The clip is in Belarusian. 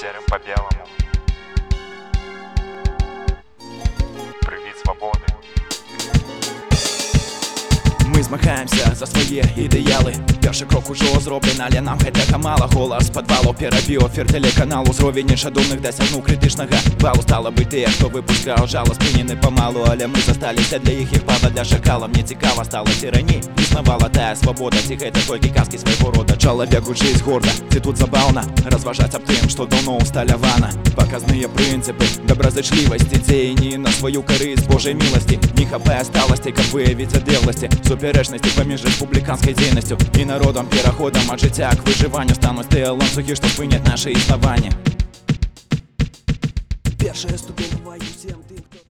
серым по белому. Привіт свободи. Ми змагаємося за свої ідеали. Перший крок уже зроблений, але нам гэтага мало. Голос підвалу, перебіофір телеканалу. Зровень іншадумних досягнув критичного балу. Стало би тих, хто випускав жало, спинені помалу. Але ми засталися для їх пада для шакала. Мне цікаво стало тирані, існувала тая свобода. Ці гэта толькі казки свайго рода. Чалавек учыць горда, ці тут забаўна разважаць аб тым, што даўно усталявана. Паказныя прынцыпы добразычлівасці, дзеянні на сваю карысць Божай міласці. Не хапае сталасці, каб выявіць адлегласці, суперечнасці паміж рэспубліканскай дзейнасцю і народам, пераходам ад жыцця к выжыванню. Стануць тыя ланцугі, што спыняць наше існаванне. Першая ступень.